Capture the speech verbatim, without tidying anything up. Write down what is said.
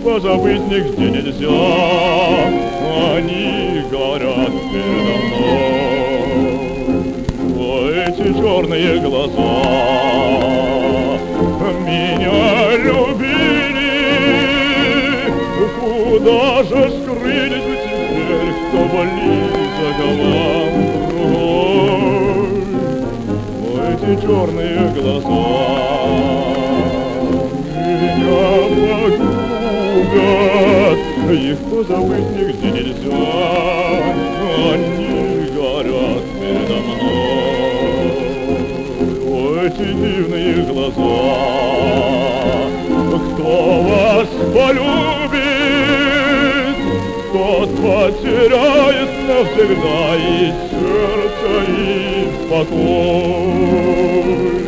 позабыть нигде нельзя. Они горят передо мной, эти черные глаза. Меня любили, куда же скрылись вы теперь, кто болит за головой? Эти черные глаза меня погубят, их позабыть нигде нельзя. Они горят передо мной, эти дивные глаза. Кто вас полюбит, тот потеряет навсегда и сердце, и покой.